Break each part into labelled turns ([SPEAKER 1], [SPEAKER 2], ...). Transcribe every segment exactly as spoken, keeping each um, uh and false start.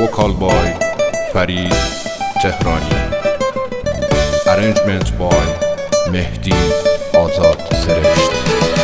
[SPEAKER 1] Vocal by Farid Tehrani. Arrangement by Mehdi Azad Zereshti.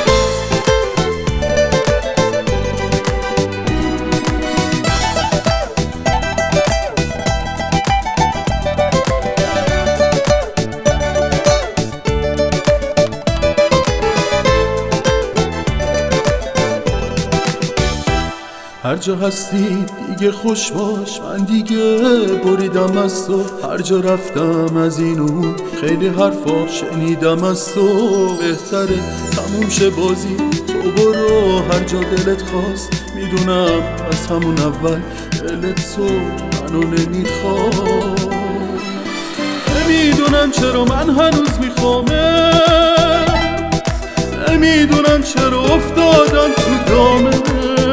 [SPEAKER 2] هر جا هستی دیگه خوش باش، من دیگه بریدم از تو. هر جا رفتم از این اون خیلی حرفا شنیدم از تو. بهتره تموم شه بازی، تو برو هر جا دلت خواست. میدونم از همون اول دلت تو منو نمیخواد. نمیدونم چرا من هنوز میخوامت، نمیدونم چرا افتادم تو دامت.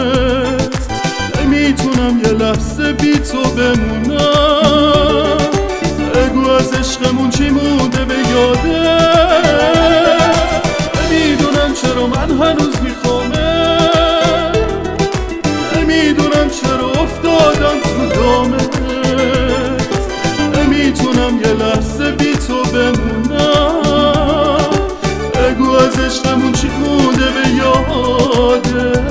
[SPEAKER 2] نمیتونم یه لحظه بی تو بمونم. بگو از عشقمون چی مونده به یاده. نمیدونم چرا من هنوز میخوامه، نمیدونم چرا افتادم تو دامت. نمیتونم یه لحظه بی تو بمونم. بگو از عشقمون چی مونده به یاده.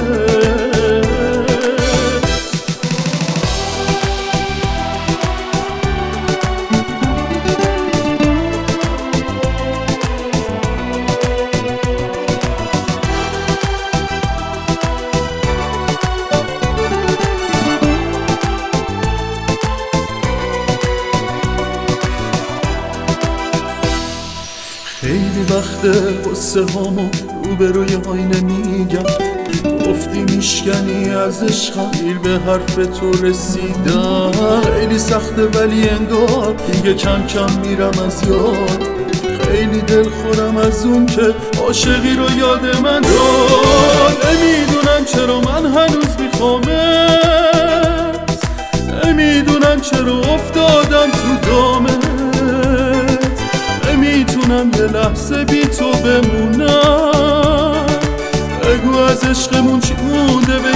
[SPEAKER 2] خیلی وقته قصه هامو روبروی آینه میگم. گفتی میشکنی از عشقم، دیر به حرف تو رسیدم. خیلی سخته ولی انگار دیگه کم کم میرم از یاد. خیلی دل خورم از اون که عاشقی رو یاد من داد. نمیدونم چرا من هنوز میخوامت، نمیدونم چرا افتادم تو دامت. نمیتونم یه لحظه بی تو بمونم. بگو از عشقمون چی مونده به